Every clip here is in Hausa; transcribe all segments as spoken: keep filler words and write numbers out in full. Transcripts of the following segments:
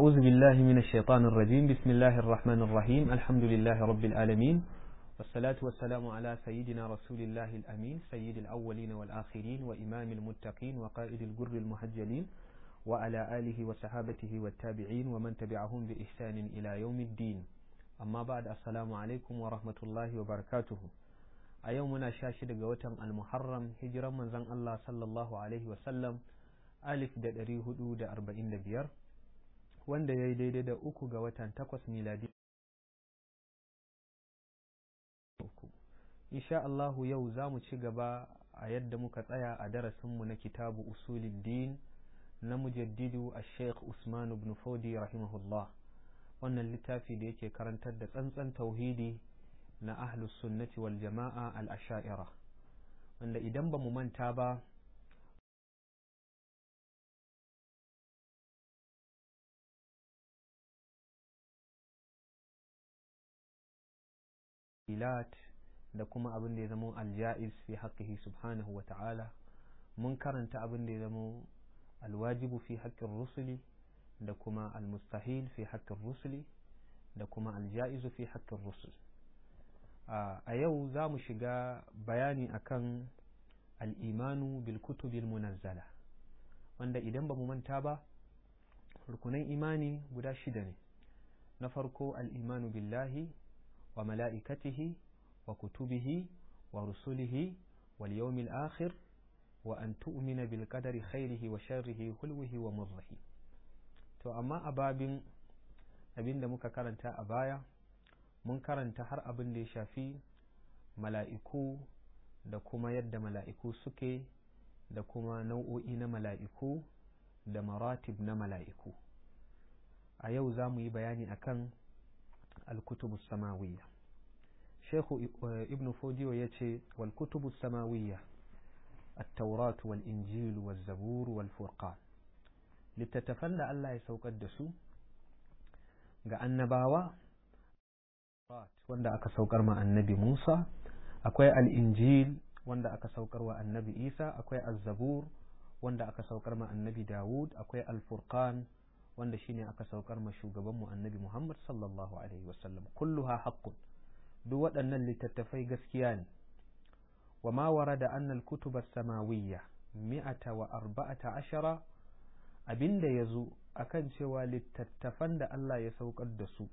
أعوذ بالله من الشيطان الرجيم. بسم الله الرحمن الرحيم. الحمد لله رب العالمين، والصلاة والسلام على سيدنا رسول الله الأمين، سيد الأولين والآخرين وإمام المتقين وقائد الجر المحجلين، وعلى آله وصحابته والتابعين ومن تبعهم بإحسان إلى يوم الدين. أما بعد، السلام عليكم ورحمة الله وبركاته. أيومنا شاشد قوتم المحرم هجرا من زن الله صلى الله عليه وسلم ألف دا دري هدو دا أربعين دا بيار، wanda ya yi daidai da uku ga watan takwas miladi uku. Insha Allahu yau za mu ci gaba a yadda muka tsaya a darasinmu na kitabu usuluddin na mujaddidu a sheikh Usman ibn Fodi rahimahullah, wannan littafi da yake karantar da tsantsan tauhidi na ahlus sunnati wal jama'a al-asha'ira, wanda idan ba mu manta ba da kuma abin da ya zama aljaiz fi haqqihi subhanahu wa ta'ala, mun karanta abin da ya zama alwajibu fi haqqir rusuli da kuma almustahil fi haqqir rusuli da kuma aljaizu fi haqqir rusul. A yau za mu shiga bayani akan al'imanu bil kutubil munazzala, wanda idan ba mu manta ba rukunan imani guda shida ne. Na farko al'imanu billahi wa mala'ikatihi wa kutubihi wa rusulihi wal yawmil akhir wa an tu'mina bil qadari khairihi wa sharrihi hulwihi wa murrihi. To amma a babin abinda muka karanta a baya, mun karanta har abin da ya shafi mala'iku da kuma yadda mala'iku suke da kuma nau'o'i na mala'iku da maratib na mala'iku. A yau za mu yi bayani akan الكتب السماوية. شيخ ابن فوديو يتي والكتب السماوية التوراة والإنجيل والزبور والفرقان لتتفنى الله يسوق الدسو قال النباوة واندا أكا سوقر مع النبي موسى، أكوي الإنجيل واندا أكا سوقر مع النبي إيسى، أكوي الزبور واندا أكا سوقر مع النبي داود، أكوي الفرقان wanda shine aka saukar ma shugabanmu annabi Muhammad sallallahu alaihi wasallam. Kulluha haqqun, duk waɗannan littattafai gaskiya ne. Wa ma warada anna al-kutub as-samawiyya mi'ata wa arba'ata ashara, abinda yazo akan cewa littattafan da Allah ya saukar da su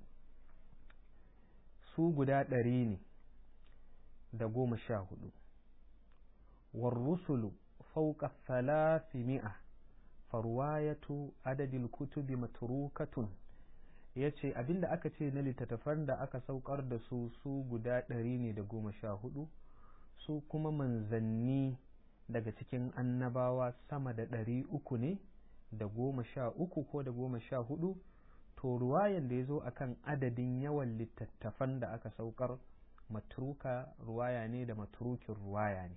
su guda ɗari ne da goma sha hudu. War rusulu fawqa thalathimi'a farwayatu adadil kutubi matrukatun, yace abinda aka ce na littattafan da aka saukar da su su guda ɗari ne da goma sha hudu, su kuma manzanni daga cikin annabawa sama da ɗari uku ne da goma sha uku ko da goma sha hudu. To ruwayan da ya zo akan adadin yawan littattafan da aka saukar matruka ruwaya ne da matrukin ruwaya ne.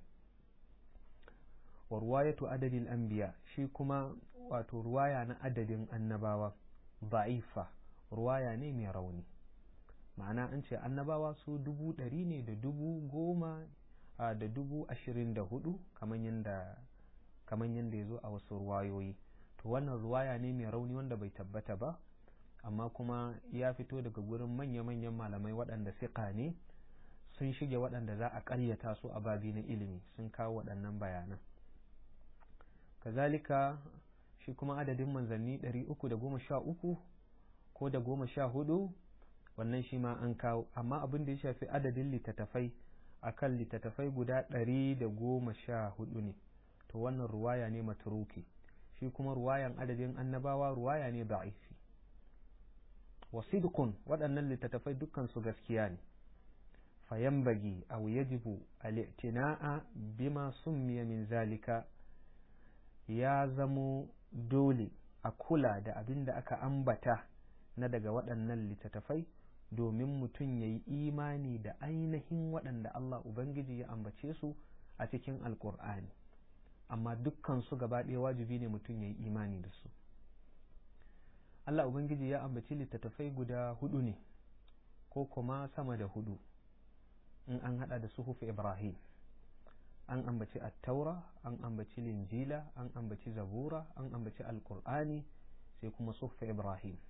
wa ruwayatu adadin anbiya, shi kuma wato ruwaya na adadin annabawa da'ifa, ruwaya ne mai rauni. Ma'ana an ce annabawa su dubu ɗari ne da dubu goma da dubu ashirin da hudu kaman yanda kaman yanda ya zo a wasu ruwayoyi. To wannan ruwaya ne mai rauni wanda bai tabbata ba, amma kuma ya fito daga gurin manya-manyan malamai waɗanda siƙa ne, sun shige waɗanda za a ƙaryata su a babi na ilimi, sun kawo waɗannan bayanan. Kazalika shi kuma adadin manzanni ɗari uku da goma sha uku ko da goma sha hudu, wannan shi ma an kawo. Amma abin da ya shafi adadin littattafai akan littattafai guda ɗari da goma sha hudu ne, to wannan ruwaya ne matruki. Shi kuma ruwayan adadin annabawa ruwaya ne da'ifi. wa sidqun, waɗannan littattafai dukkan su gaskiya ne. fayambagi aw yajibu al-i'tina'a bima summiya min zalika, ya zamo dole a kula da abin da aka ambata na daga waɗannan littattafai domin mutum ya yi imani da ainihin waɗanda Allah Ubangiji ya ambace su a cikin Alƙur'ani, amma dukkan su gaba ɗaya wajibi ne mutum ya yi imani da su. Allah Ubangiji ya ambaci littattafai guda hudu ne ko kuma sama da hudu in an haɗa da suhufi Ibrahim. An ambaci attaura, an ambaci linjila, an ambaci zabura, an ambaci alkur'ani, sai kuma suhuf Ibrahim.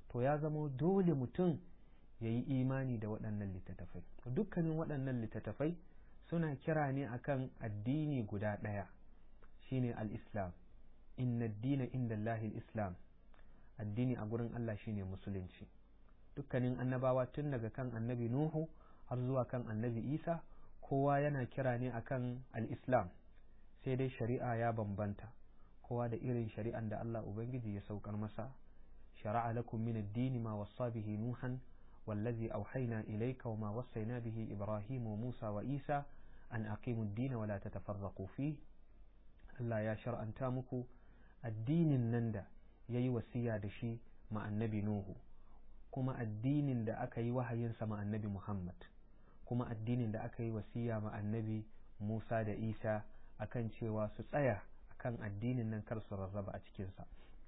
to ya zama dole mutum ya yi imani da waɗannan littattafai. Dukkanin waɗannan littattafai suna kira ne akan addini guda ɗaya, shine al-Islam. Inna ad-dina inda Allahil Islam. Addini a gurin Allah shine musulunci. Dukkanin annabawa tun daga kan annabi Nuhu har zuwa kan annabi Isa, kowa yana kira ne akan al-Islam, sai dai shari'a ya bambanta, kowa da irin shari'an da Allah Ubangiji ya saukar masa. Shara'a lakum min ad-dini ma wassa bihi Nuhan wallazi awhayna ilayka wama wassayna bihi Ibrahim wa Musa wa Isa an aqimu ad-dina wa la tatafarraqu fi. Allah ya shar'anta muku addinin nan da yayi wasiya da shi ma annabi Nuhu, kuma addinin da aka yi wahayinsa ma annabi Muhammad, kuma addinin da aka yi wasiya ma annabi Musa da Isa akan cewa su tsaya akan addinin nan kar su rarraba a cikinsa.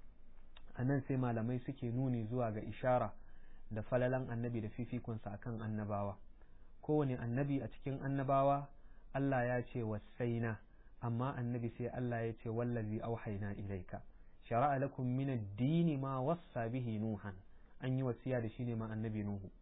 A nan sai malamai suke nuni zuwa ga ishara da falalan annabi da fifikunsa akan annabawa. Kowane annabi a cikin annabawa Allah ya ce wasaina, amma annabi sai Allah ya ce wallazi auhayna ilaika shara'a lakum min ad-dini ma wassa bihi Nuhan. An yi wasiya da shi ne ma annabi Nuhu,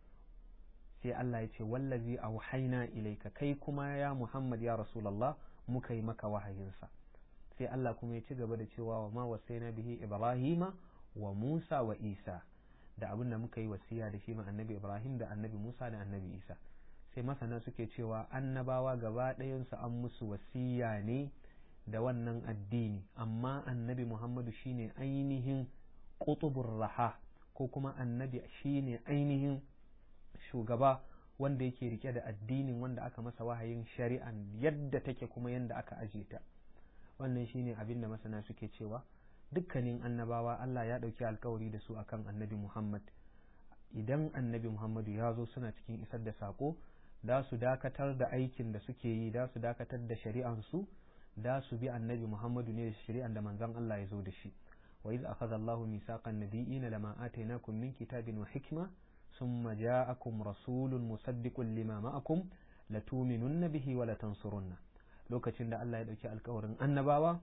sai Allah ya ce wallazi auhayna ilaika, kai kuma ya Muhammad ya Rasulullah muka yi maka wahayinsa. Sai Allah kuma ya ci gaba da cewa wa ma wasaina bihi Ibrahima wa Musa wa Isa, da abin da muka yi wasiya da shi ma annabi Ibrahim da annabi Musa da annabi Isa. Sai masana suke cewa annabawa gaba ɗayansu an musu wasiya ne da wannan addini, amma annabi Muhammadu shine ainihin qutubur raha, ko kuma annabi shine ainihin shugaba wanda yake rike da addinin, wanda aka masa wahayin shari'an yadda take kuma yadda aka aje ta. Wannan shine abin da masana suke cewa dukkanin annabawa Allah ya ɗauki alkawari da su akan annabi Muhammad. Idan annabi Muhammadu ya zo suna cikin isar da sako, da su dakatar da aikin da suke yi, da su dakatar da shari'ansu, da su bi annabi Muhammadu ne da shari'an da manzon Allah ya zo da shi. wa iz akhadha Allahu mithaqan nabiyina lama atainakum min kitabin wa hikma thumma ja'akum rasulun musaddiqun lima ma'akum latu'minunna bihi wa latansurunna. Lokacin da Allah ya dauki alƙawarin annabawa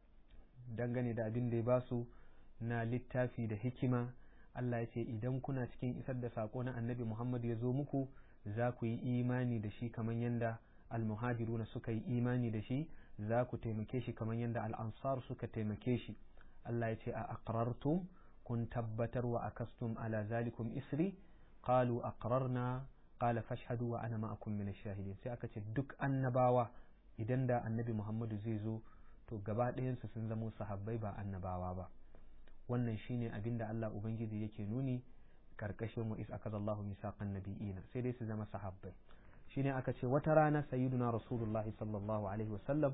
dangane da abin da ya basu na littafi da hikima, Allah ya ce idan kuna cikin isar da sako na annabi Muhammad ya zo muku, za ku yi imani da shi kamar yadda almuhajiruna suka yi imani da shi, za ku taimake shi kamar yadda al'ansar suka taimake shi. Allah ya ce a aqrartum, kun tabbatar wa akastum ala zalikum isri, qalu aqrarna qala fashhadu wa ana ma'akum min ash-shahidin. Sai aka ce duk annabawa idan da annabi Muhammadu zai zo to gaba ɗayansu sun zamo sahabbai ba annabawa ba. Wannan shine abin da Allah Ubangiji yake nuni karkashin wa is akadallahu misaqan nabiyina, sai dai su zama sahabbai. Shine aka ce wata rana sayyiduna Rasulullah sallallahu alaihi wasallam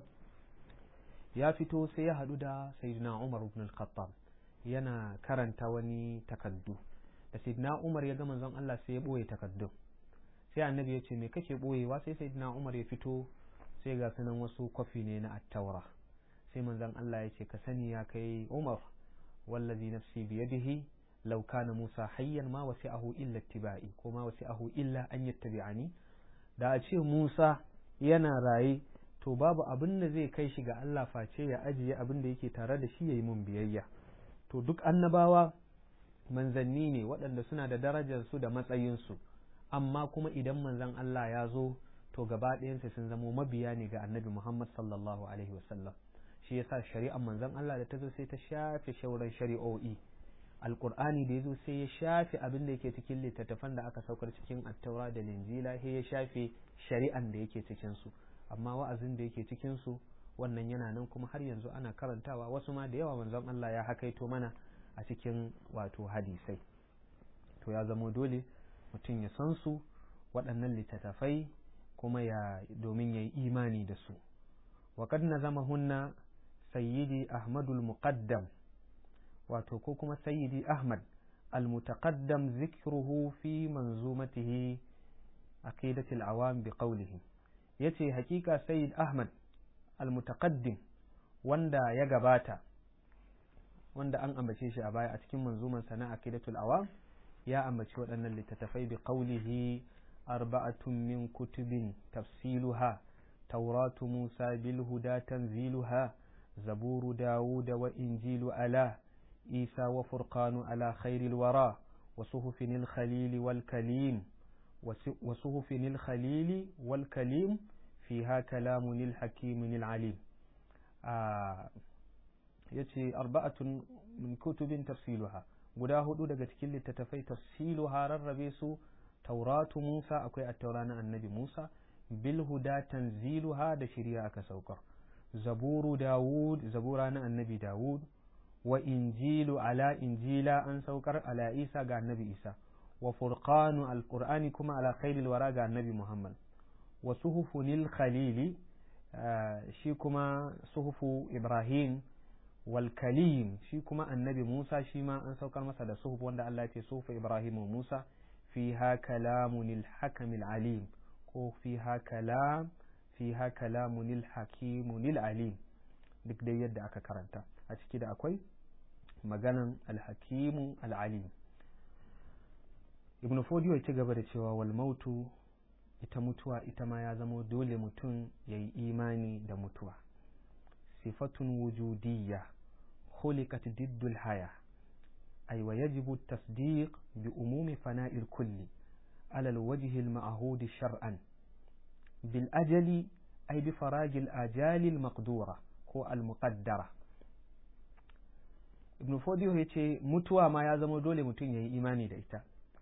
ya fito sai ya hadu da sayyiduna Umar ibn al-Khattab yana karanta wani takaddu. Da sayyiduna Umar ya ga manzon Allah sai ya boye takaddun. Sai annabi ya ce me kake boyewa? Sai sayyiduna Umar ya fito sai ga sunan wasu kwafi ne na at-Taura. Sai manzon Allah ya ce ka sani ya kai Umar, wallazi nafsi biyadihi law kana Musa hayyan ma wasi'ahu illa ittiba'i ko ma wasi'ahu illa an yattabi'ani. Da a ce Musa yana raye to babu abin da zai kai shi ga Allah face ya ajiye abin da yake tare da shi yayi mun biyayya. To duk annabawa manzanni ne waɗanda suna da darajar su da matsayin su, amma kuma idan manzon Allah ya zo to gaba ɗayansu sun zamo mabiya ne ga annabi Muhammad sallallahu alaihi wasallam. Shi yasa shari'ar manzon Allah da ta zo sai ta shafe shauran shari'o'i. Alƙur'ani da ya zo sai ya shafe abin da yake cikin littattafan da aka saukar cikin attaura da linjila, sai ya shafe shari'an da yake cikin su, amma wa'azin da yake cikin su wannan yana nan kuma har yanzu ana karantawa, wasu ma da yawa manzon Allah ya hakaito mana a cikin wato hadisai. To ya zamo dole mutum ya san su waɗannan littattafai kuma ya domin ya yi imani da su. wa qad nazamahunna sayyidi ahmadul muqaddam, wato ko kuma sayyidi ahmad al-mutaqaddam zikruhu fi manzumatihi aqidatul awam bi qawlihi. Yace hakika sayyid ahmad al-mutaqaddim wanda ya gabata, wanda an ambace shi a baya a cikin manzuman sana aqidatul awam, ya ambaci waɗannan littattafai bi qawlihi arba'atun min kutubin tafsiluha tauratu musa bil huda tanziluha zaburu dawuda wa injilu ala عيسى وفرقان على خير الورى وصحف الخليل والكليم وصحف الخليل والكليم فيها كلام الحكيم العليم. آه yace arba'atun min kutubin tafsiluha, guda hudu daga cikin littattafai tafsiluha rarrabe su. Tauratu Musa, akwai at-taura na annabi Musa, bil huda tanziluha da shari'a aka saukar. Zaburu Dawud, zabura na annabi Dawud, wa injilu ala injila an saukar ala Isa ga annabi Isa, wa furqanu al-qur'ani kuma ala khairil wara ga annabi Muhammad, wa suhufunil khalili shi kuma suhufu Ibrahim, wal kalim shi kuma annabi Musa shi ma an saukar masa da suhuf wanda Allah ya ce suhufu Ibrahim wa Musa fiha kalamunil hakamil alim, ko fiha kalam fiha kalamunil hakimunil alim, duk dai yadda aka karanta a ciki da akwai maganan alhakimu al'alim. Ibn Fodiyo ya ci gaba da cewa wal mautu, ita mutuwa ita ma ya zama dole mutum ya yi imani da mutuwa. Sifatun wujudiyya khuliqat diddul haya, ay wa yajibu tasdiq bi umumi fana'il kulli ala alwajhi alma'hud shar'an bil ajali ay bi faragil ajali almaqdura ko almuqaddara. Ibn Fodiyo ya ce mutuwa ma ya zama dole mutum ya yi imani da ita,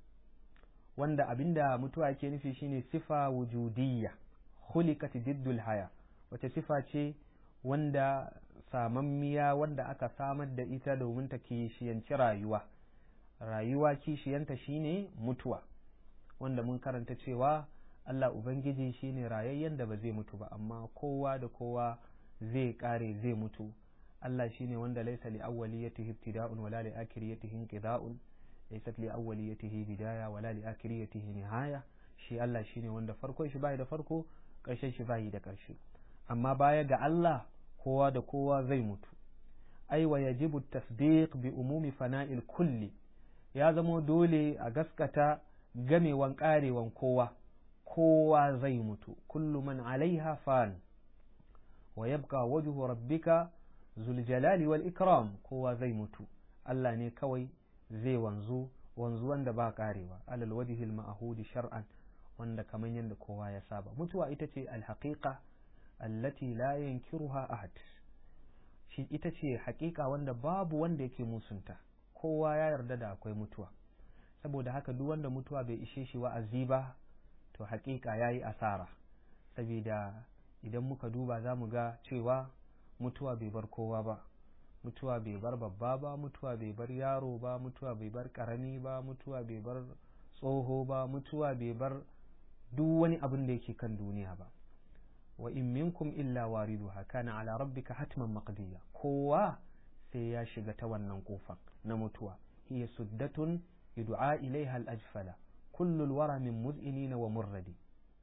wanda abinda mutuwa yake nufi shine sifa wujudiyya khuliqat diddul haya, wace sifa ce wanda samammiya wanda aka samar da ita domin ta kishiyanci rayuwa. Rayuwa kishiyanta shine mutuwa, wanda mun karanta cewa Allah Ubangiji shine rayayyen da ba zai mutu ba, amma kowa da kowa zai kare zai mutu. Allah shine wanda laysa li awwaliyatihi ibtida'un wala li akhiriyatihi inqida'un, laysat li awwaliyatihi bidaya wala li akhiriyatihi nihaya. Shi Allah shine wanda farkon shi bai da farko, ƙarshen shi bai da ƙarshe. Amma baya ga Allah kowa da kowa zai mutu. Ai wa yajibu tasdiq bi umumi fana'il kulli, ya zamo dole a gaskata gamewan karewan kowa, kowa zai mutu. Kullu man alaiha fan wa yabqa wajhu rabbika zul jalali wal ikram, kowa zai mutu, Allah ne kawai zai wanzu, wanzu wanda ba karewa, alal wajhil ma'hudi shar'an, wanda kaman yanda kowa ya saba. Mutuwa ita ce alhaqiqa allati la yankiruha ahad, shi ita ce haƙiƙa wanda babu wanda yake musunta, kowa ya yarda da akwai mutuwa. Saboda haka duk wanda mutuwa bai ishe shi wa'azi ba, to haƙiƙa yayi asara. Saboda idan muka duba za mu ga cewa mutuwa bai bar kowa ba, mutuwa bai bar babba ba, mutuwa bai bar yaro ba, mutuwa bai bar ƙarami ba, mutuwa bai bar tsoho ba, mutuwa bai bar duk wani abin da yake kan duniya ba. Wa in minkum illa wariduha kana ala rabbika hatman maqdiya, kowa sai ya shiga ta wannan kofar na mutuwa. Hiya suddatun yud'a ilaiha al-ajfala kullu al-wara min muz'inin wa murradi.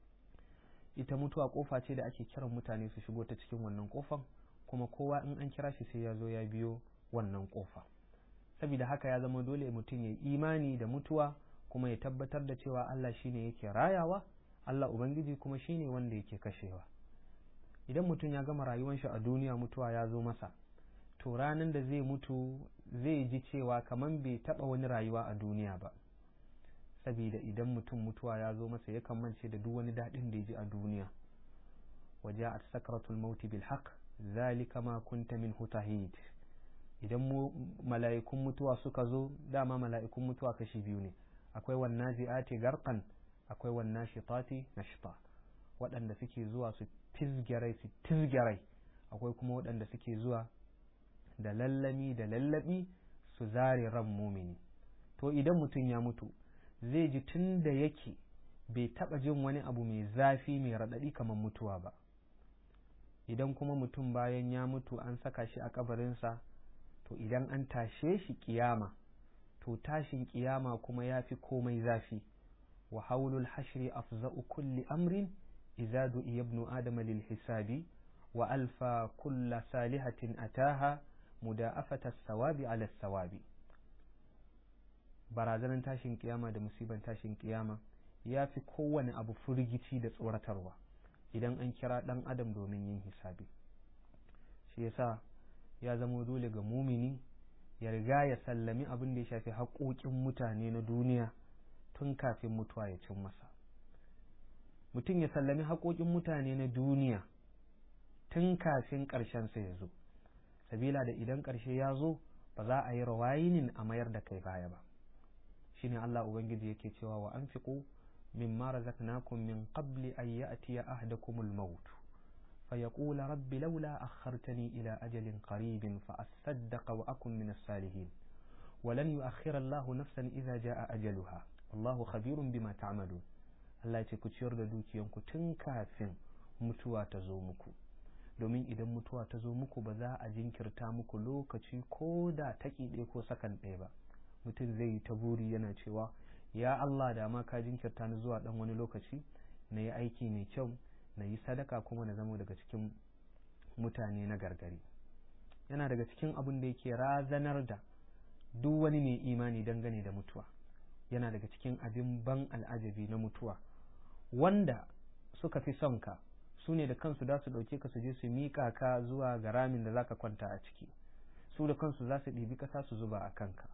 Ita mutuwa kofa ce da ake kiran mutane su shigo ta cikin wannan kofar, kuma kowa in an kira shi sai ya zo ya biyo wannan kofa. Saboda haka ya zama dole mutum ya yi imani da mutuwa, kuma ya tabbatar da cewa Allah shine yake rayawa, Allah Ubangiji kuma shine wanda yake kashewa. Idan mutum ya gama rayuwar shi a duniya mutuwa ya zo masa, to ranar da zai mutu zai ji cewa kaman bai taba wani rayuwa a duniya ba. Saboda idan mutum mutuwa ya zo masa yakan mance da duk wani daɗin da ya ji a duniya. Waja'at sakratul mauti bil haqq zalika ma kunta minhu tahid. Idan mu mala'ikun mutuwa suka zo, dama mala'ikun mutuwa kashi biyu ne, akwai wannazi'ati garqan, akwai wannashitati nashta, waɗanda suke zuwa su tizgerai su tizgerai, akwai kuma waɗanda suke zuwa da lallami da lallabi su zare ran mumini. To idan mutum ya mutu zai ji tun da yake bai taɓa jin wani abu mai zafi mai raɗaɗi kamar mutuwa ba. Idan kuma mutum bayan ya mutu an saka shi a kabarinsa, to idan an tashe shi kiyama, to tashin kiyama kuma ya fi komai zafi. wa haulul hashri afza'u kulli amrin idza du'iya ibnu adama lil hisabi wa alfa kulla salihatin ataha muda'afata as-sawabi ala as-sawabi. Barazanan tashin kiyama da musiban tashin kiyama ya fi kowane abu furgici da tsoratarwa idan an kira ɗan adam domin yin hisabi. Shi yasa ya zama dole ga mumini ya riga ya sallami abin da ya shafi haƙoƙin mutane na duniya tun kafin mutuwa ya cin masa. Mutum ya sallami haƙoƙin mutane na duniya tun kafin ƙarshensa ya zo, sabila da idan ƙarshe ya zo ba za a yi rawayinin a mayar da kai baya ba. Shine Allah Ubangiji yake cewa wa anfiqu mimma razaqnakum min qabli an ya'tiya ahadakumul maut فيقول رب لولا أخرتني إلى أجل قريب فأصدق وأكن من الصالحين ولن يؤخر الله نفسا إذا جاء أجلها والله خبير بما تعملون. Allah ya ce ku ciyar da dukiyanku tun kafin mutuwa ta zo muku, domin idan mutuwa ta zo muku ba za a jinkirta muku lokaci ko da taƙi ɗaya ko sakan ɗaya ba. Mutum zai yi ta buri yana cewa ya Allah da ma ka jinkirta ni zuwa ɗan wani lokaci na yi aiki mai kyau, na yi sadaka kuma na zama daga cikin mutane na gargari. Yana daga cikin abin da yake razanar da duk wani mai imani dangane da mutuwa, yana daga cikin abin ban al'ajabi na mutuwa, wanda suka fi son ka su ne da kansu za su ɗauke ka su je su miƙa ka zuwa ga ramin da za ka kwanta a ciki, su da kansu za su ɗibi ƙasa su zuba a kanka.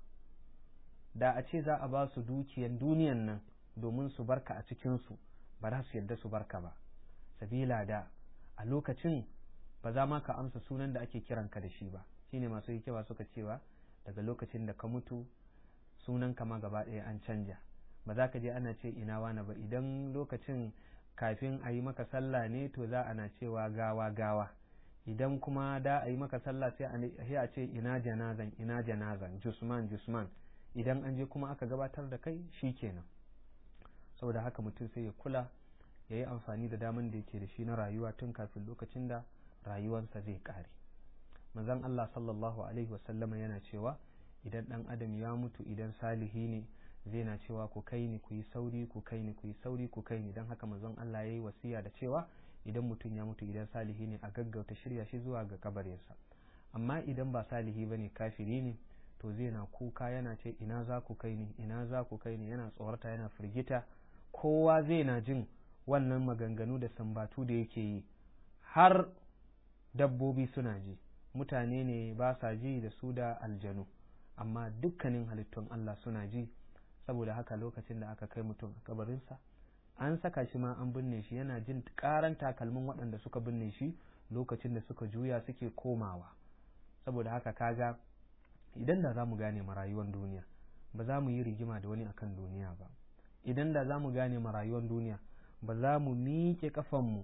Da a ce za a ba su dukiyan duniyan nan domin su barka a cikinsu, ba za su yarda su barka ba, sabila da a lokacin ba za ma ka amsa sunan da ake kiranka da shi ba. Shine masu hikima suka cewa daga lokacin da ka mutu sunan ka ma gaba ɗaya an canja, ba za ka je ana ce ina wani ba. Idan lokacin kafin a yi maka sallah ne to za ana cewa gawa gawa, idan kuma da a yi maka sallah sai a ce ina janazan ina janazan jusman jusman, idan an je kuma aka gabatar da kai shikenan. saboda haka mutum sai ya kula ya yi amfani da daman da yake da shi na rayuwa tun kafin lokacin da rayuwarsa zai ƙare. manzon Allah sallallahu alaihi wasallama yana cewa idan ɗan adam ya mutu idan salihi ne zai na cewa ku kai ni ku yi sauri ku kai ni ku yi sauri ku kai ni. don haka manzon Allah ya yi wasiya da cewa idan mutum ya mutu idan salihi ne a gaggauta shirya shi zuwa ga kabarinsa. amma idan ba salihi bane kafiri ne to zai na kuka yana ce ina za ku kai ni ina za ku kai ni, yana tsorata yana firgita. kowa zai na jin wannan maganganu da sambatu da yake yi, har dabbobi suna ji. mutane ne ba sa ji da su da aljanu, amma dukkanin halittun Allah suna ji. saboda haka lokacin da aka kai mutum a kabarinsa an saka shi ma an binne shi, yana jin karan takalmin waɗanda suka binne shi lokacin da suka juya suke komawa. saboda haka kaga idan da za mu gane marayuwar duniya ba za mu yi rigima da wani akan duniya ba. idan da za mu gane marayuwar duniya ba za mu miƙe kafanmu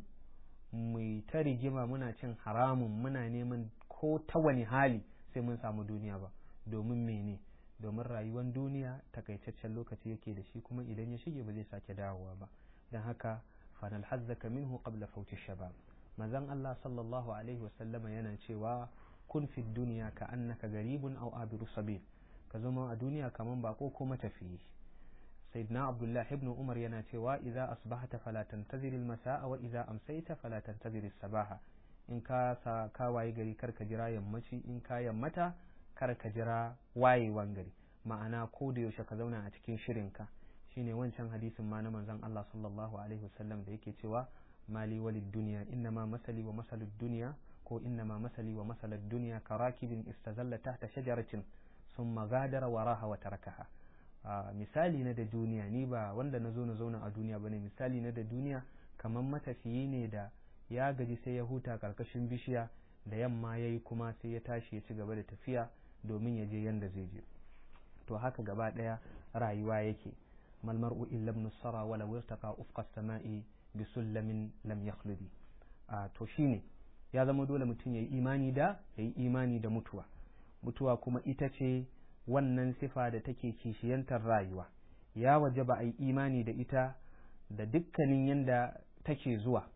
mu ta rigima muna cin haramun muna neman ko ta wani hali sai mun samu duniya ba. domin mene? domin rayuwar duniya takaitaccen lokaci yake da shi, kuma idan ya shige ba zai sake dawowa ba. don haka fanal hazzaka minhu qabla fawti shabab. manzon Allah sallallahu alaihi wasallama yana cewa kun fi duniya ka annaka garibun aw abiru sabil, ka zama a duniya kaman bako ko matafiyi. sayyidina Abdullah ibn Umar yana cewa idza asbahta fala tantazir al-masa'a wa idza amsayta fala tantazir as-sabaha. in ka sa ka waye gari kar ka jira yammaci, in ka yammata kar ka jira wayewan gari. ma'ana ko da yaushe ka zauna a cikin shirinka. shine wancan hadisin ma na manzon Allah sallallahu alaihi wasallam da yake cewa mali walid dunya innama masali wa masalud dunya ko innama masali wa masalud dunya karakibin istazalla tahta shajaratin thumma gadara waraha wa tarakaha. misali na da duniya, ni ba wanda nazo na zauna a duniya bane, misali na da duniya kaman matafiyi ne da ya gaji sai ya huta karkashin bishiya, da yamma yayi kuma sai ya tashi ya ci gaba da tafiya domin ya je yanda zai je. to haka gaba daya rayuwa yake. mal mar'u illa ibn sara wala wirtaqa ufqa as-sama'i bi sullamin lam yakhludi. to shine ya zama dole mutum yayi imani da yayi imani da mutuwa. mutuwa kuma ita ce wannan sifa da take kishiyantar rayuwa. ya wajaba ai imani da ita da dukkanin yanda take zuwa.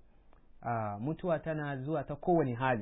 mutuwa tana zuwa ta kowane hali,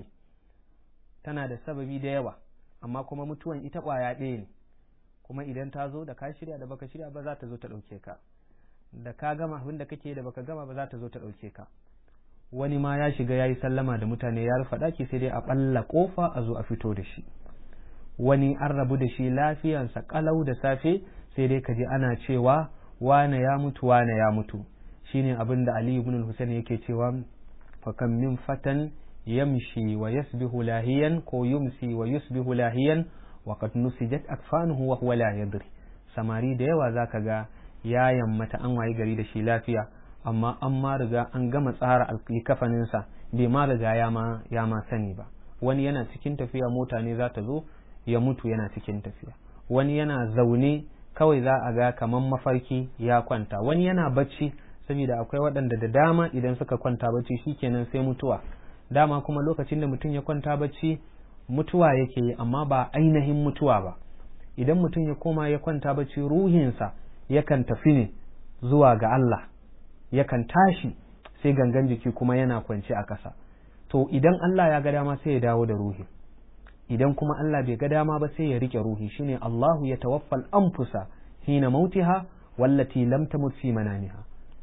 tana da sababi da yawa, amma kuma mutuwan ita ƙwaya ɗaya ne. kuma idan ta zo da ka shirya da baka shirya ba za ta zo ta ɗauke ka, da ka gama abin da kake da baka gama ba za ta zo ta ɗauke ka. wani ma ya shiga ya yi sallama da mutane ya rufe ɗaki sai dai a ɓalla ƙofa a zo a fito da shi. wani an rabu da shi lafiyansa ƙalau da safe sai dai ka ji ana cewa wane ya mutu wane ya mutu. shine abin da Ali ibn al-Husayn yake cewa fa kam min fatan yamshi wa yasbihu lahiyan ko yumsi wa yusbihu lahiyan wa qad nusijat akfanuhu wa huwa la yadri. Samari da yawa zaka ga ya yammata an wayi gari da shi lafiya amma an ma riga an gama tsara alkafaninsa bai ma riga ya ma ya ma sani ba. Wani yana cikin tafiya mota ne za ta zo ya mutu yana cikin tafiya, wani yana zaune kawai za a ga kaman mafarki ya kwanta, wani yana bacci, saboda akwai waɗanda da dama idan suka kwanta bacci shikenan sai mutuwa. Dama kuma lokacin da mutum ya kwanta bacci mutuwa yake yi amma ba ainihin mutuwa ba. Idan mutum ya koma ya kwanta bacci ruhinsa yakan tafi ne zuwa ga Allah, yakan tashi sai gangan jiki kuma yana kwance a ƙasa. To idan Allah ya ga dama sai ya dawo da ruhi, idan kuma Allah bai ga dama ba sai ya rike ruhi. Shine Allahu ya tawaffal anfusa hina mautiha wallati lam tamut fi manamiha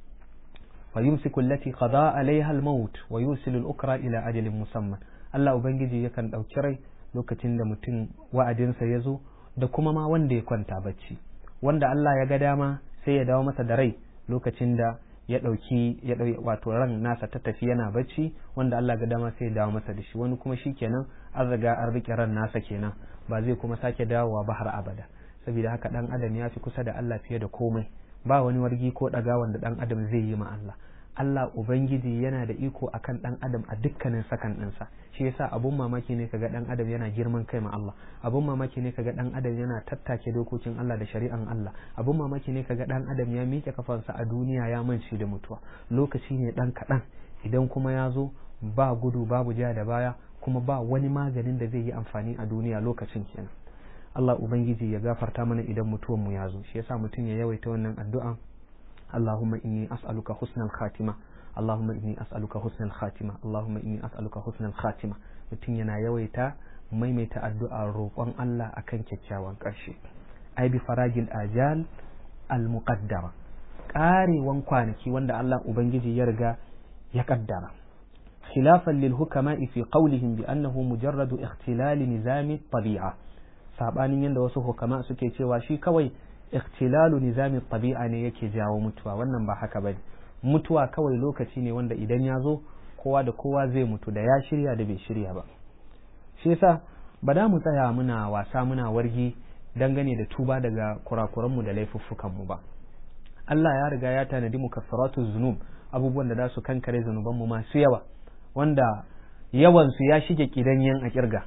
wa yumsiku allati qada alaiha al-maut wa yusilu al-ukra ila ajalin musamman. Allah ubangiji yakan dauki rai lokacin da mutum wa'adinsa ya zo, da kuma ma wanda ya kwanta bacci. Wanda Allah ya ga dama sai ya dawo masa da rai lokacin da ya dauki ya dauki wato ran nasa ta tafi yana bacci, wanda Allah ga dama sai ya dawo masa da shi. Wani kuma shikenan an riga an rike ran nasa kenan, ba zai kuma sake dawowa ba har abada. Saboda haka dan adam ya fi kusa da Allah fiye da komai, ba wani wargi ko daga wanda dan adam zai yi ma Allah. Allah ubangiji yana da iko akan dan adam a dukkanin sakan ɗinsa. Shi yasa abun mamaki ne kaga dan adam yana girman kai ma Allah, abun mamaki ne kaga dan adam yana tattake dokokin Allah da shari'an Allah, abun mamaki ne kaga dan adam ya miƙe kafansa a duniya ya manci da mutuwa. Lokaci ne dan kaɗan, idan kuma ya zo ba gudu babu ja da baya, kuma ba wani maganin da zai yi amfani a duniya lokacin kenan. Allah ubangiji ya gafarta mana idan mutuwan mu ya zo. Shi yasa mutum ya yawaita wannan addu'a, Allahumma inni as'aluka husnal khatima, Allahumma inni as'aluka husnal khatima, Allahumma inni as'aluka husnal khatima. Mutum yana yawaita maimaita addu'a roƙon Allah akan kyakkyawan ƙarshe. Ai bi faragil ajal al muqaddara, ƙarewan kwanaki wanda Allah ubangiji ya riga ya kaddara. Khilafan lil hukama'i fi qawlihim bi annahu mujarradu ikhtilal nizami tabi'a. Sabanin yanda wasu hukama suke cewa shi kawai ikhtilalu nizami tabi'a ne yake jawo mutuwa. Wannan ba haka bane. Mutuwa kawai lokaci ne wanda idan ya zo kowa da kowa zai mutu, da ya shirya da bai shirya ba. Shi yasa ba da mu tsaya muna wasa muna wargi dangane da tuba daga kurakuranmu da laifuffukanmu ba. Allah ya riga ya tanadi mukaffaratu zunub, abubuwan da za su kankare zunubanmu masu yawa, wanda yawansu ya shige kidanyen a kirga.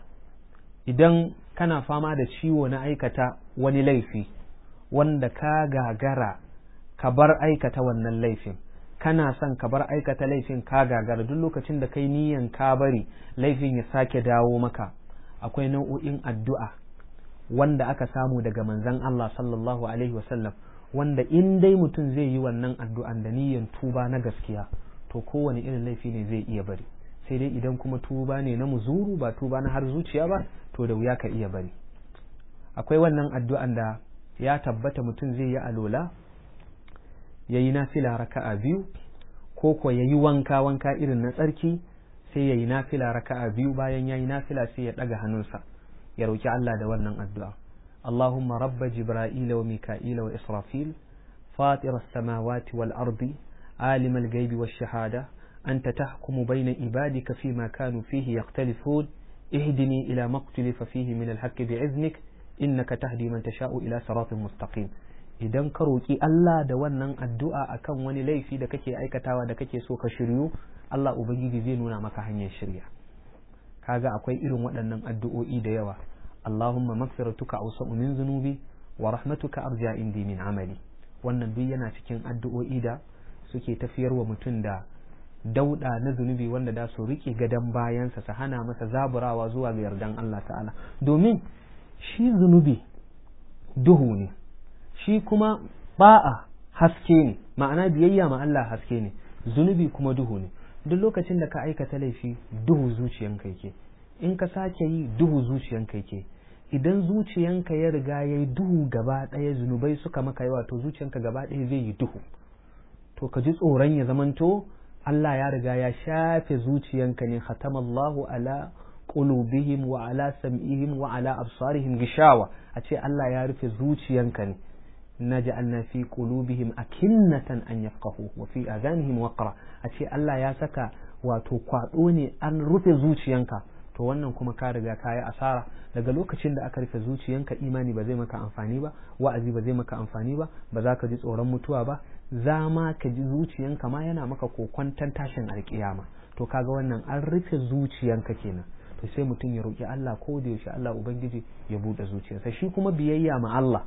Idan kana fama da ciwo na aikata wani laifi wanda ka gagara ka bar aikata wannan laifin, kana son ka bar aikata laifin ka gagara, duk lokacin da kai niyan ka bari laifin ya sake dawo maka, akwai nau'o'in addu'a wanda aka samu daga manzon Allah sallallahu alaihi wasallam, wanda in dai mutum zai yi wannan addu'an da niyan tuba na gaskiya, to kowane irin laifi ne zai iya bari. Sai dai idan kuma tuba ne na muzuru, ba tuba na har zuciya ba, to da wuya ka iya bari. Akwai wannan addu'an da ya tabbata mutum zai yi alola, ya yi nafila raka'a biyu, ko ko ya yi wanka wanka irin na tsarki, sai ya yi nafila raka'a biyu, bayan ya yi nafila sai ya ɗaga hannunsa ya roki Allah da wannan addu'a. Allahumma rabba Jibra'ila wa Mika'ila wa Israfil, fatira samawati wal ardi, alimal gaibi wa shahada, anta tahkumu bayna ibadika fima kanu fihi yakhtalifun, ihdini ila maqtalifa fihi min al-haqqi bi'iznik, innaka tahdi man tasha'u ila siratin mustaqim. Idan ka roki Allah da wannan addu'a akan wani laifi da kake aikatawa da kake so ka shiryu, Allah ubangiji zai nuna maka hanyar shirya. Kaga akwai irin waɗannan addu'o'i da yawa. Allahumma maghfiratuka awsa'u min zunubi wa rahmatuka arja indi min amali. Wannan duk yana cikin addu'o'i da suke tafiyarwa mutum da dauda na zunubi, wanda da su rike gadan bayansa su hana masa zaburawa zuwa ga yardan Allah ta'ala. Domin shi zunubi duhu ne, shi kuma ba'a haske ne, ma'ana biyayya ma Allah haske ne, zunubi kuma duhu ne. Duk lokacin da ka aikata laifi duhu zuciyanka yake, in ka sake yi duhu zuciyanka yake. Idan zuciyanka ya riga ya yi duhu gaba ɗaya, zunubai suka maka yawa, to zuciyanka gaba ɗaya zai yi duhu. To ka ji tsoron ya zamanto Allah ya riga ya shafe zuciyanka ne, khatamallahu ala qulubihim wa ala sam'ihim wa ala absarihim gishawa. A ce Allah ya rufe zuciyanka ne, naj'alna fi qulubihim akinnatan an yafqahu wa fi adhanihim waqra. A ce Allah ya saka wato kwado ne an rufe zuciyanka, to wannan kuma ka riga ka yi asara. Daga lokacin da aka rufe zuciyanka imani ba zai maka amfani ba, wa'azi ba zai maka amfani ba, ba za ka ji tsoron mutuwa ba, za ma ka ji zuciyanka ma yana maka kokwantan tashin alkiyama. To kaga wannan an rufe zuciyanka kenan. To sai mutum ya roki Allah ko da yaushe Allah ubangiji ya bude zuciyarsa. Shi kuma biyayya ma Allah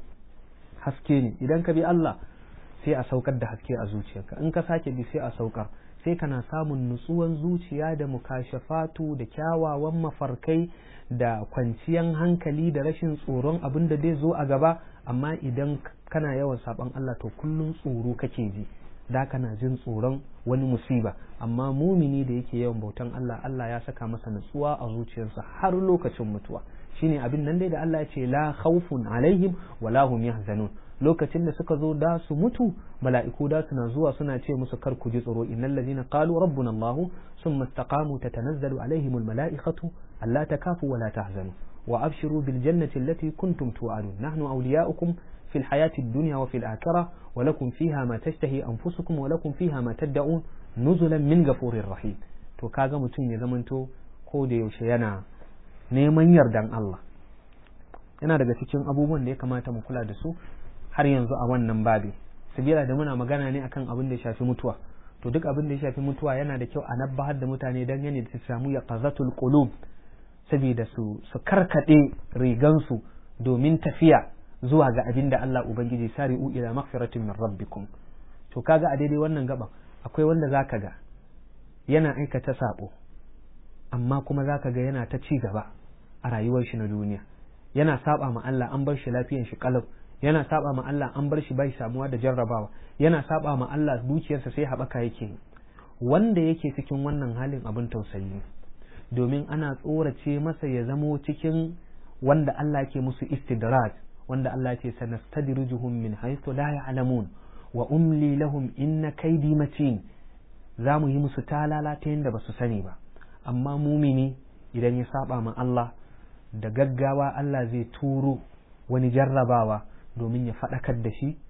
haske ne, idan ka bi Allah sai a saukar da haske a zuciyarka, in ka sake bi sai a saukar, sai kana samun nutsuwan zuciya da mukashafatu da kyawawan mafarkai da kwanciyan hankali da rashin tsoron abin da zai zo a gaba. Amma idan kana yawan saban Allah to kullum tsoro kake ji, da kana jin tsoron wani musiba. Amma mumini da yake yawan bautan Allah, Allah ya saka masa nutsuwa a zuciyarsa har lokacin mutuwa. Shine abin nan dai da Allah ya ce la khawfun alaihim wala hum yahzanun. Lokacin da suka zo da su mutu, mala'iku da suna zuwa suna ce musu kar ku ji tsoro, innal ladina qalu rabbuna Allah thumma istaqamu tatanazzalu alaihim al mala'ikatu alla takafu wala tahzanu wa abshiru bil jannati allati kuntum tu'adun nahnu awliya'ukum fil hayati ad-dunya wa fil akhirah wa lakum fiha ma tashtahi anfusukum wa lakum fiha ma tad'un nuzulan min ghafurir rahim. To kaga mutum ya zamanto ko da yaushe yana neman yardan Allah, yana daga cikin abubuwan da ya kamata mu kula da su har yanzu a wannan babi. Sabila da muna magana ne akan abin da ya shafi mutuwa, to duk abin da ya shafi mutuwa yana da kyau a nabbahar da mutane dan yana da su samu yaqazatul qulub, saboda su su karkade rigansu domin tafiya zuwa ga abin da Allah ubangiji sari'u ila maghfiratin min rabbikum. To kaga a daidai wannan gaba akwai wanda zaka ga yana aikata sabo amma kuma zaka ga yana ta ci gaba a rayuwar shi na duniya, yana saba ma Allah an bar shi lafiyan shi kalau, yana saba ma Allah an bar shi bai samuwa da jarrabawa, yana saba ma Allah dukiyarsa sai haɓaka yake. Wanda yake cikin wannan halin abin tausayi, domin ana tsorace masa ya zamo cikin wanda Allah ke musu istidraj, wanda Allah ce sanastadrijuhum min haythu la ya'lamun wa umli lahum inna kaydi matin. Za mu yi musu talala ta yadda ba su sani ba. Amma mumini idan ya saba ma Allah da gaggawa Allah zai turo wani jarrabawa domin ya faɗakar da shi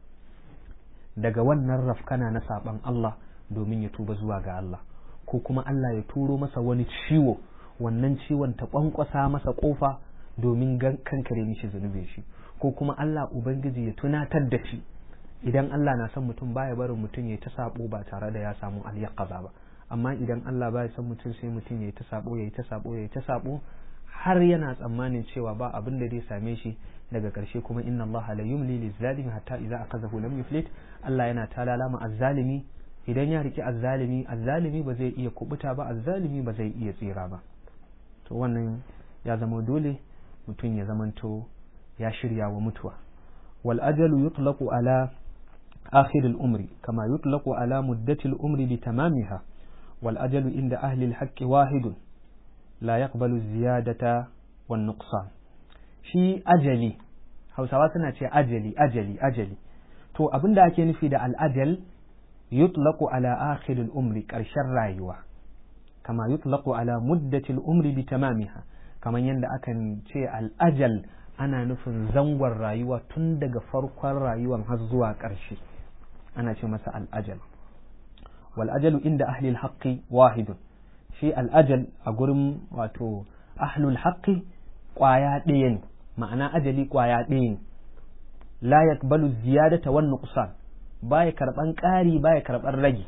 daga wannan rafkana na saban Allah domin ya tuba zuwa ga Allah, ko kuma Allah ya turo masa wani ciwo, wannan ciwon ta kwankwasa masa kofa domin kankare mishi zunubin shi, ko kuma Allah ubangiji ya tunatar da shi. Idan Allah na son mutum baya barin mutum ya ta sabo ba tare da ya samu al-yaqaza ba, amma idan Allah baya son mutum sai mutum ya ta sabo ya ta sabo ya ta sabo har yana tsammanin cewa ba abin da zai same shi, daga ƙarshe kuma inna Allah la yumli lizzalimi hatta idza akazahu lam yuflit. Allah yana talala ma azzalimi, idan ya riki azzalimi, azzalimi ba zai iya kubuta ba, azzalimi ba zai iya tsira ba. To wannan ya zama dole mutum ya zamanto ya shirya wa mutuwa. Wal ajalu yutlaqu ala akhir al umri kama yutlaqu ala muddati al umri bi tamamiha wal ajalu inda ahli al haqqi wahidun la yaqbalu ziyadata wan nuqsan. Shi ajali, Hausawa suna ce ajali ajali ajali, to abinda ake nufi da al ajal yutlaqu ala akhir al umri, karshen rayuwa, kama yutlaqu ala muddati al umri bi tamamiha, kaman yanda akan ce al ajal ana nufin zangon rayuwa tun daga farkon rayuwan har zuwa ƙarshe, ana ce masa al ajal. Wal ajalu inda ahli al haqqi wahidun, shi al'ajal a gurin wato ahlul haqqi ƙwaya ɗaya ne, ma'ana ajali ƙwaya ɗaya ne, la yaqbalu ziyadata wan nuqsan, baya karɓan ƙari baya karɓan rage.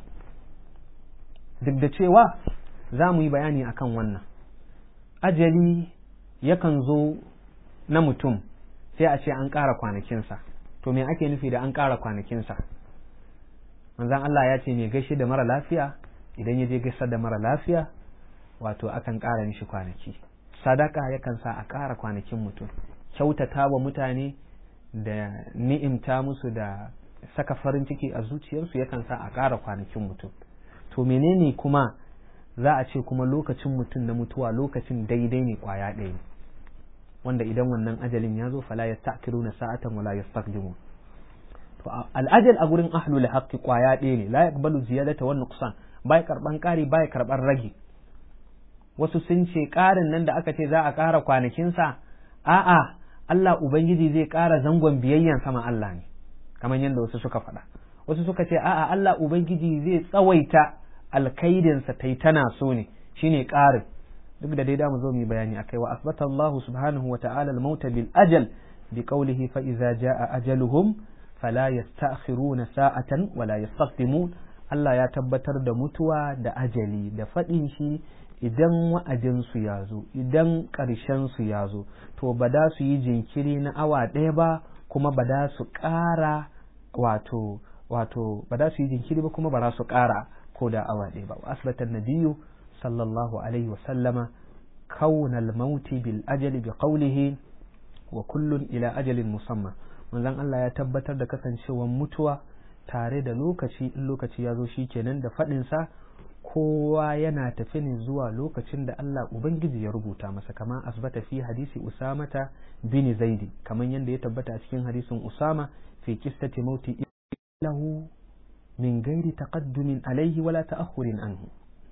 Duk da cewa za mu yi bayani akan wannan, ajali yakan zo na mutum sai a ce an ƙara kwanakinsa. To me ake nufi da an ƙara kwanakinsa? Manzon Allah ya ce ne gaishe da mara lafiya, idan ya je gaisar da mara lafiya wato akan ƙara mishi kwanaki. Sadaka yakan sa a ƙara kwanakin mutum, kyautata wa mutane da ni'imta musu da saka farin ciki a zuciyarsu yakan sa a ƙara kwanakin mutum. To menene kuma za a ce kuma lokacin mutum na mutuwa lokacin daidai ne ƙwaya ɗaya ne, wanda idan wannan ajalin ya zo fala yasta'khiruna sa'atan wala yastaqdimun. To al'ajal a gurin ahlul haqqi ƙwaya ɗaya ne, la yaqbalu ziyadata wan nuqsan, bai karban ƙari bai karban rage. Wasu sun ce ƙarin nan da aka ce za a ƙara kwanakinsa, a'a Allah Ubangiji zai ƙara zangon biyayyan sama Allah ne, kamar yadda wasu suka faɗa. Wasu suka ce a'a Allah Ubangiji zai tsawaita alkaidinsa ta yi tana so ne, shine ƙarin. duk da dai da mu zo mu bayani akai wa asbata Allah subhanahu wa ta'ala al-maut bil ajal bi qawlihi fa idza jaa ajaluhum fala yasta'khiruna sa'atan wala yastaqdimun. Allah ya tabbatar da mutuwa da ajali da fadin shi idan wa'adin su ya zo, idan ƙarshen su ya zo, to ba da su yi jinkiri na awa ɗaya ba, kuma ba da su ƙara wato wato ba da su yi jinkiri ba kuma ba za su ƙara ko da awa ɗaya ba. Asbatan nabiyyu sallallahu alaihi wa sallama kaunal mauti bil ajali bi qawlihi wa kullun ila ajalin musamma. Manzon Allah ya tabbatar da kasancewar mutuwa tare da lokaci, in lokaci ya zo shikenan da faɗin sa kowa yana tafi ne zuwa lokacin da Allah Ubangiji ya rubuta masa, kama asbata fi hadisi Usamata bin Zaidi, kaman yadda ya tabbata a cikin hadisin Usama fi qissati mauti lahu min gairi taqaddumin alaihi wala ta'akhurin anhu.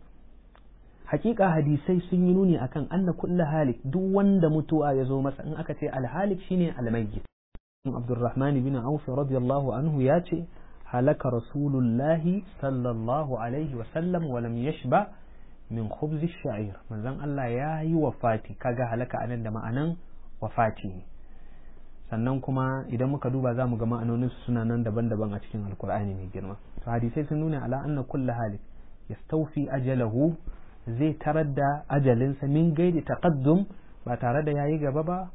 Hakika hadisai sun yi nuni akan anna kullu halik, duk wanda mutuwa ya zo masa, in aka ce alhalik shine almayyit. Abdurrahman bin Auf radiyallahu anhu ya ce halaka rasulullahi sallallahu alaihi wasallam walam yashba min khubz ash-sha'ir. Manzon Allah ya yi wafati, kaga halaka anan da ma'anan wafati ne. Sannan kuma idan muka duba zamu ga ma'anonin suna nan daban-daban a cikin alkur'ani mai girma. To hadisai sun nuna ala anna kullu halik yastawfi ajalahu, zai tarar da ajalinsa min gaidi taqaddum, ba tare da yayi gaba ba,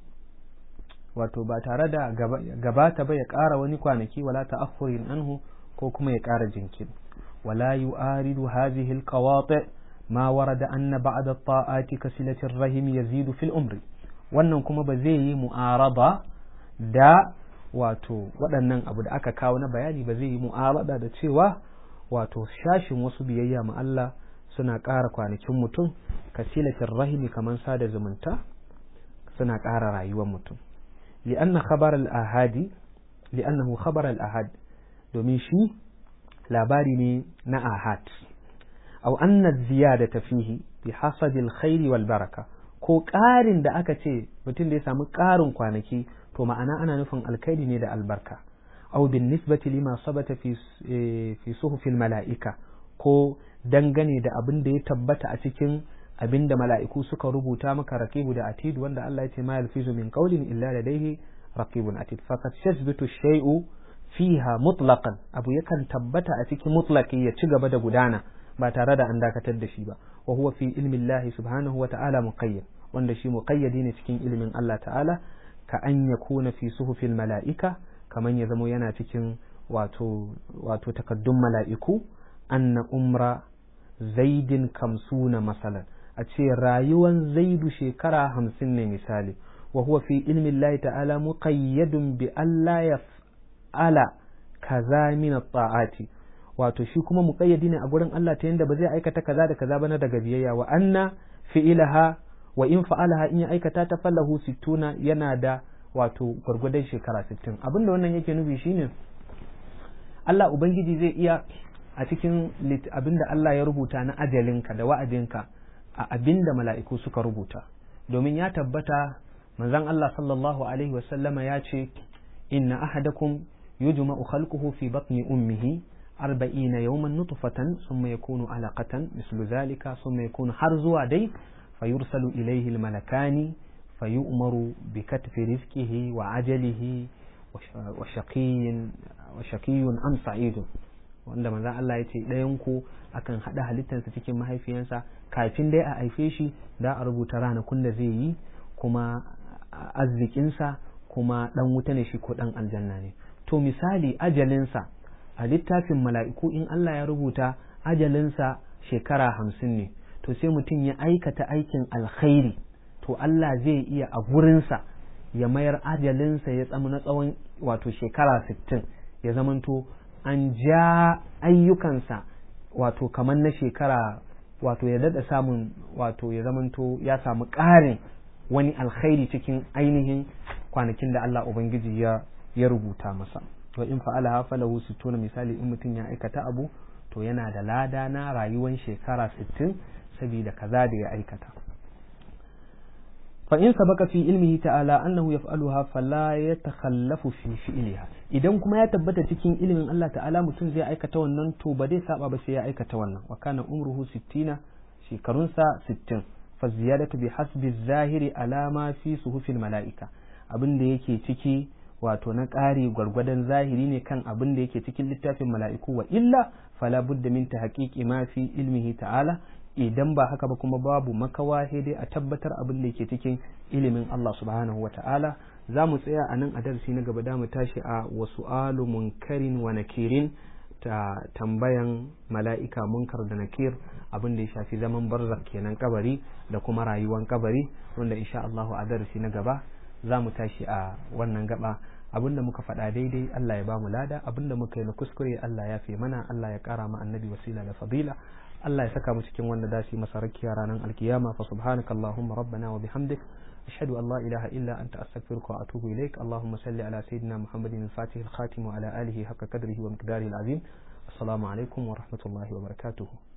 wato ba tare da gabata ba ya ƙara wani kwanaki, wala ta'akhurin anhu, ko kuma ya ƙara jinkiri. wala yu'aridu hadhihi alqawati ma warada anna ba'da at-ta'ati ka silati ar-rahim yazidu fil umri. Wannan kuma ba zai yi mu'arada da wato waɗannan abu da aka kawo na bayani, ba zai yi mu'arada da cewa wato shashin wasu biyayya ma Allah suna ƙara kwanakin mutum, ka silati ar-rahim kaman sada zumunta suna ƙara rayuwar mutum. لأن خبر الآهاد لأنه خبر الآهاد domin shi labari ne na ahad. أو أن الزيادة فيه بحسب الخير والبركة, ko ƙarin da aka ce mutum da ya samu ƙarin kwanaki to ma'ana ana nufin alkhairi ne da albarka. أو بالنسبة لما ثبت في في صحف الملائكة, ko dangane da abin da ya tabbata a cikin abinda mala'iku suka rubuta maka raqibu da atid, wanda Allah ya ce ma yalfizu min qawlin illa ladayhi raqibun atid. faqad yasbitu shay'u fiha mutlaqan, abu yakan tabbata a cikin mutlaqi ya ci gaba da gudana ba tare da an dakatar da shi ba. wa huwa fi ilmi Allah subhanahu wa ta'ala muqayyad, wanda shi muqayyadi ne cikin ilimin Allah ta'ala, ka an yakuna fi suhufil mala'ika, kaman ya zamo yana cikin wato wato takaddun mala'iku. anna umra zaidin kamsuna masalan, a ce rayuwan zaidu shekara hamsin ne misali. wa huwa fi ilmi Allah ta'ala muqayyadun bi alla yaf'ala kaza min at-ta'ati, wato shi kuma muqayyadi ne a gurin Allah ta yanda ba zai aikata kaza da kaza ba na daga biyayya. wa anna fi'laha wa in fa'alaha, in ya aikata ta fallahu sittuna, yana da wato gurgudan shekara sittin. abinda wannan yake nufi shine Allah ubangiji zai iya a cikin abinda Allah ya rubuta na ajalinka da wa'adinka a abinda mala'iku suka rubuta, domin ya tabbata manzon Allah sallallahu alaihi wasallama ya ce inna ahadakum yujma'u khalquhu fi batni ummihi arba'ina yawman nutfatan thumma yakunu alaqatan mislu zalika thumma yakunu har zuwa dai fayursalu ilayhi almalakani fayu'maru bi katfi rizqihi wa ajalihi wa shaqiyyun wa shaqiyyun am sa'idun, wanda manzon Allah ya ce ɗayan ku akan haɗa halittarsa cikin mahaifiyansa kafin dai a haife shi da a rubuta ranakun da zai yi, kuma arzikinsa, kuma ɗan wuta ne shi ko ɗan aljanna ne. To misali ajalinsa a littafin mala'iku in Allah ya rubuta ajalinsa shekara hamsin ne, to sai mutum ya aikata aikin alkhairi, to Allah zai iya a gurinsa ya mayar ajalinsa ya tsamu na tsawon wato shekara sittin, ya zamanto an ja ayyukansa wato kamar na shekara, wato ya dada samun wato ya zamanto ya samu ƙarin wani alkhairi cikin ainihin kwanakin da Allah Ubangiji ya ya rubuta masa. wa in fa'ala falahu sittuna, misali in mutum ya aikata abu to yana da lada na rayuwar shekara sittin saboda kaza da ya aikata. fa in sabaka fi ilmihi ta'ala annahu yaf'aluha fala yatakhallafu fi fi'liha, idan kuma ya tabbata cikin ilimin Allah ta'ala mutum zai aikata wannan to ba zai saba ba sai ya aikata wannan. wa kana umruhu sittina, shekarunsa sittin. fa ziyadatu bi hasbi zahiri alama fi suhufil mala'ika abin da yake ciki wato na ƙari gwargwadon zahiri ne kan abin da yake cikin littafin mala'iku wa illa fala budda min tahqiqi ma fi ilmihi ta'ala idan ba haka ba kuma babu makawa dai a tabbatar abin da yake cikin ilimin Allah subhanahu wa ta'ala. za mu tsaya a nan a darasi na gaba da mu tashi a wasu alu munkarin wa nakirin ta tambayan mala'ika munkar da nakir abin da ya shafi zaman barzak kenan kabari da kuma rayuwan kabari wanda insha Allah a darasi na gaba za mu tashi a wannan gaba. Abinda muka faɗa daidai Allah ya ba mu lada, abinda muka yi na kuskure Allah ya fi mana, Allah ya ƙara ma annabi wasila da fadila, Allah ya saka mu cikin wanda da su masa rakiya ranar alkiyama. Fa subhanaka allahumma rabbana wa bihamdik ashhadu an la ilaha illa anta astaghfiruka wa atubu ilaik. Allahumma salli ala sayyidina Muhammadin al-fatih al-khatim wa ala alihi haqqa qadrihi wa miqdarihi al-azim. Assalamu alaikum wa rahmatullahi wa barakatuh.